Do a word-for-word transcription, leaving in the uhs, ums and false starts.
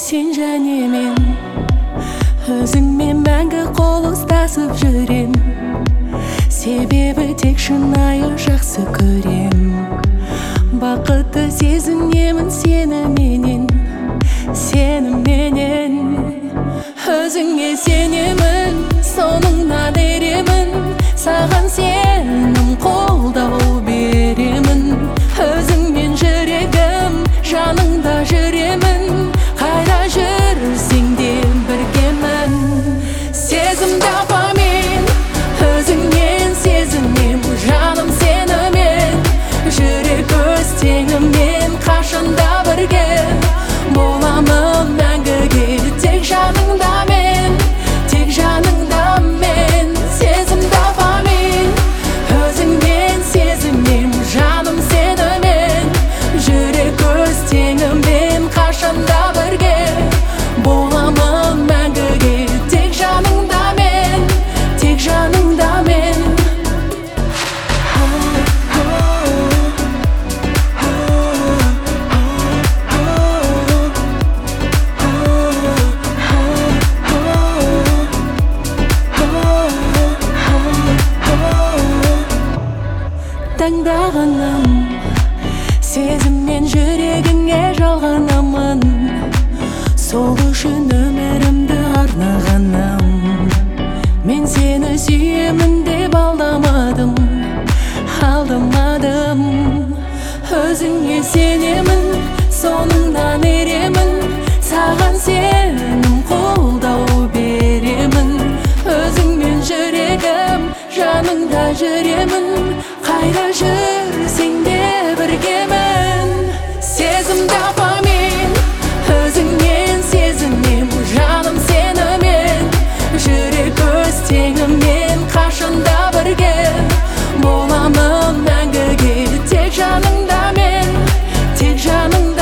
Сен және мен өзіңмен мәңгі қол ұстасып жүрем, себебі тек шынайы жақсы көрем. Бақытты сезінемін сені менен, сеніменен. Өзіңе сенемін, соңыңнан еремін, саған сенім қолдау беремін. Өзіңмен жүрегім, жаныңда жүремін, қайда жүрсең де біргемін. Сезім табамын, өзіңнен сезінем, жаным сенімен. Жүрек өз теңімен, қашанда бірге боламын мәңгіге. Тек жаныңда мен, тек жаныңда мен. Сезім табамын, өзіңнен сезінем, жаным сенімен. Жүрек өз теңімен, қашанда бірге боламын мәңгіге. Тек жаныңда мен, тек жаныңда мен. Таңдағаным, сезіммен жүрегіңе жалғанамын. Сол үшін өмірімді арнағаным. Мен сені сүйемін деп алдамадым, алдамадым. Өзіңе сенемін, соңыңнан еремін, саған сенім қолдау беремін. Өзіңмен жүрегім, жаныңда жүремін, қайда жүрсең де біргемін. Сезім табамын, өзіңнен сезінем, жаным сенімен. Жүрек өз теңімен, қашанда бірге боламын мәңгіге. Тек жаныңда мен, тек жаныңда